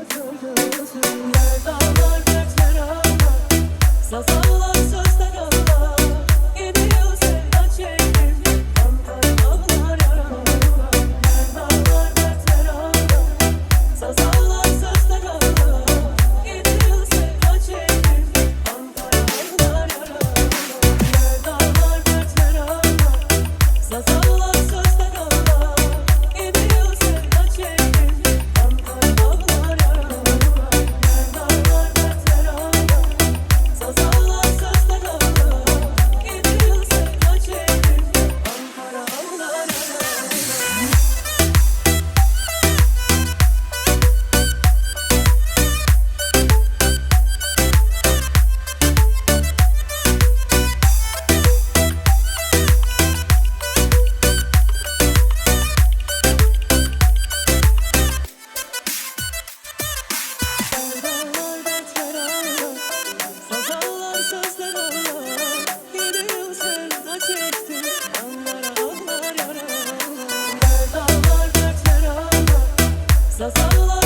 Yer dağlar dertler ağlar, sazanlar sözler ağlar. 7 yıl sevda çektim, Ankara ağlar yaralar. Yer dağlar dertler ağlar, sazanlar sözler ağlar. 7 yıl sevda çektim, Ankara ağlar yaralar. Yer dağlar dertler ağlar, sazanlar sözler ağlar. 7 yıl sevda çektim, Ankara ağlar yaralar. Yer dağlar dertler ağlar, sazanlar sözler ağlar. 7 yıl sevda çektim, Ankara ağlar yaralar. Dağlar dertler ağlar, sazanlar sözler ağlar. 7 yıl sevda çektim, Ankara ağlar yaralar. Dağlar dertler ağlar, sazanlar